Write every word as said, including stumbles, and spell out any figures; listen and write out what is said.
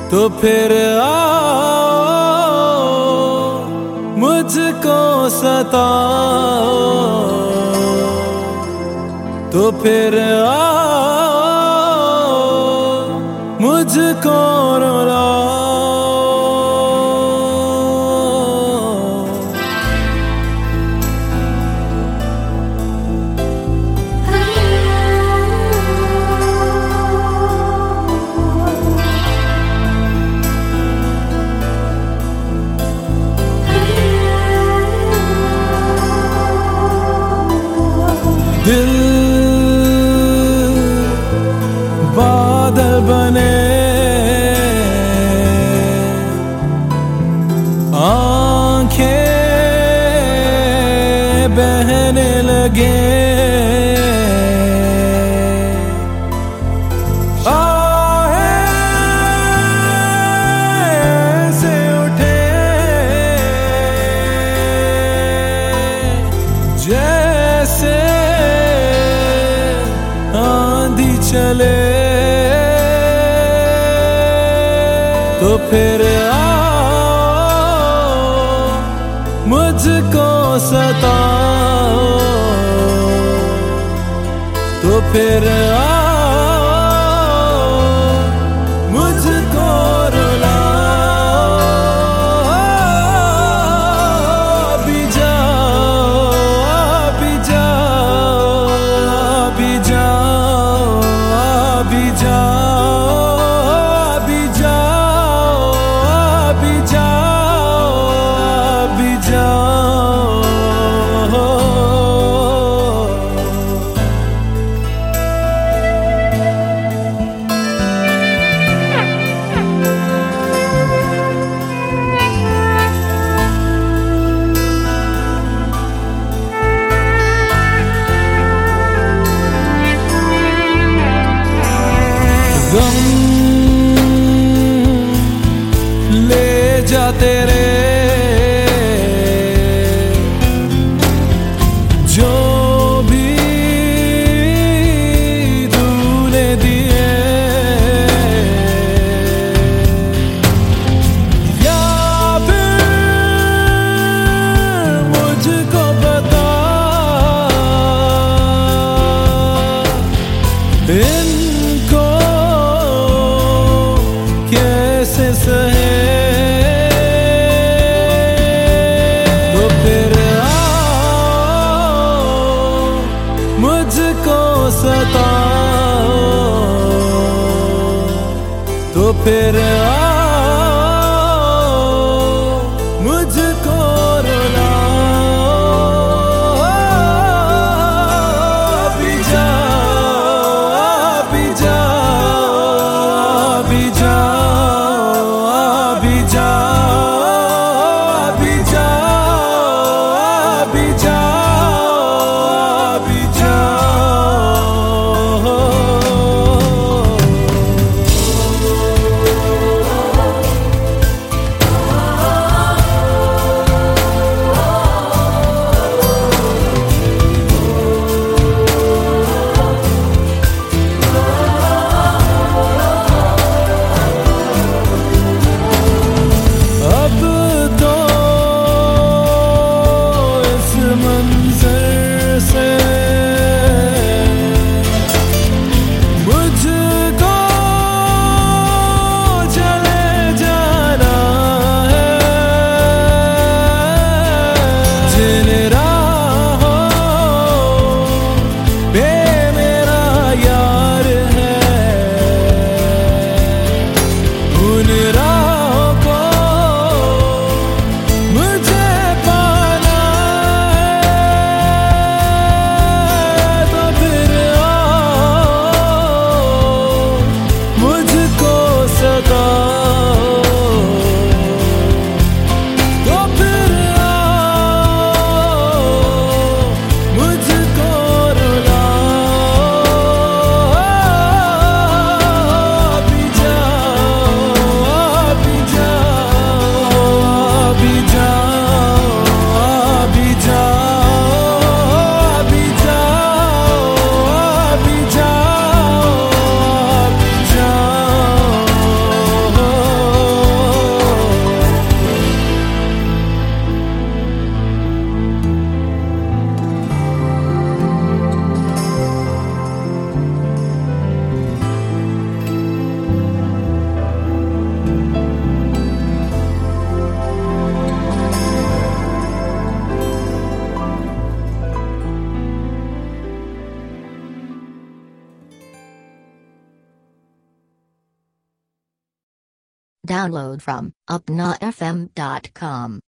तो फिर आओ मुझको सताओ, तो फिर आओ मुझको रुलाओ। दिल बादल बने, आंखें बहने लगे, आहें से उठे जैसे आंधी चले। तो फिर आओ मुझको सताओ, तो फिर आओ मुझको रुलाओ। अभी जाओ, अभी जाओ, अभी जाओ, अभी जाओ, अभी जाओ, अभी जाओ, अभी जाओ। गम ले जा तेरे जो भी तूने दिए, या फिर मुझको बता इनको कैसे सहे। तो फिर आओ मुझको सताओ, तो फिर आओ मुझको रुलाओ। अभी जाओ, अभी जाओ, अभी जाओ, अभी जाओ, अभी जाओ, अभी जाओ, अभी जाओ। Download from upna f m dot com.